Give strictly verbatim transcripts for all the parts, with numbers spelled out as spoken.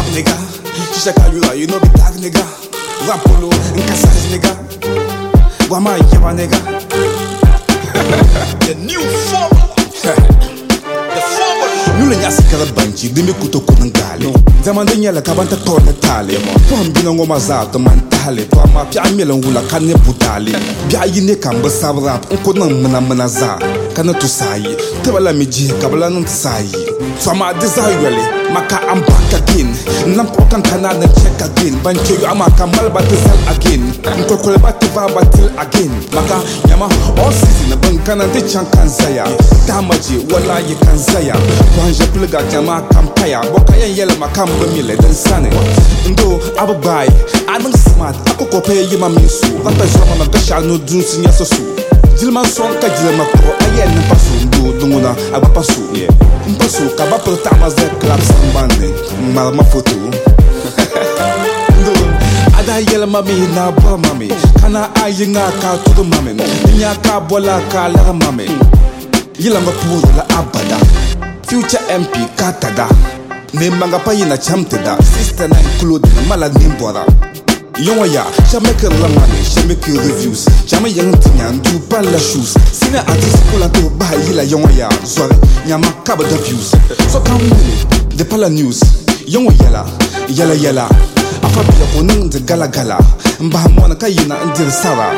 nigga. Shaka you you know be tag nigga. Rapolo and Casas nigga. Wama yaba nigga. The new formula. The formula. Nula nyasi kala banchi dimi kuto kunangali. Zamande nyala kabanta tole tale. Pom bina ngoma zato mantale. Poma pia mela ngula kane butali. Bia yine kamba sabrap unko nang mana mana za. Kana tusayi. Tebala miji kabala nung tusayi. Fama desire maka I'm back again. Nampokan kana na check again. Bancho yu amaka malba tisal again. Nko koleba tiva batil again. Maka yama all season bankana de chankan zaya. Damaji wala ye kan zaya. Kwanja pluga jama kampaya. Boka yen yele makamba mile den sane. Ndo ababai adang smart ako kope yima minsu. Rapa jama na gasha no dun sinya sosu. Jilman son ka jilma ko ayen pasu ndo dunguna aba pasu. Mpasu kaba perta maze club sambane mal ma foto. Ndo ada yele mami na ba mami kana ayinga ka to mami nya ka bola ka la mami yela ma pour la abada future M P katada ne manga pa yina chamteda sister na include na mala nimbora. Yon ya, jamais que la money, jamais que reviews. Jamais yang tinyan, du pas la shoes. Sina artiste pour la tour, bah yila yon ya. Soirée, nyama kaba de views. So come with de pas la news. Yon yala, yala yala. Afabia koning de gala gala. Mba mwana kayina ndir sara.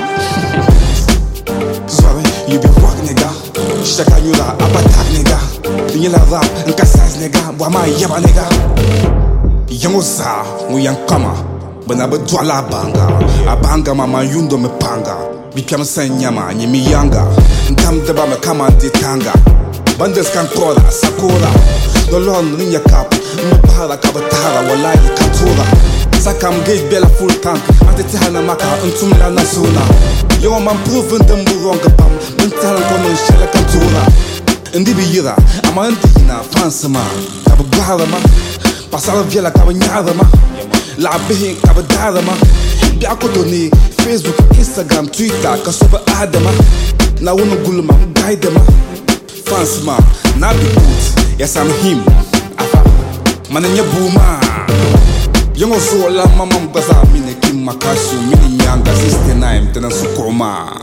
Soirée, you be rock nigga. Shaka yula abatak nigga. Yila rap, nkasaz nigga. Wama yaba nigga. Yon sa, uyang kama. Bana ba dwala banga abanga mama yundo me panga bipyam sanyama nyimi yanga ndam deba me kama de tanga bandes kantora sakura dolon ninya kap mbara kabatara wallahi katura sakam gate bela full tank ante tihana maka untum la nasuna yo man proven dem buronga pam mental kono shela katura ndi biyira amante na fansama kabagara ma pasala viela kabanyara ma la bihin kabadadama bi akotoni Facebook, Instagram, Twitter kasoba adama na wono gulma gaidama fansma na bi put yes I'm him afa mananya buma yongo so la mama mbaza mine kim makasu mini nyanga sixty-nine tena sukoma.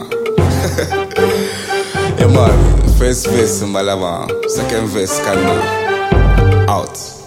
Yeah man, first verse malama, second verse kalma out.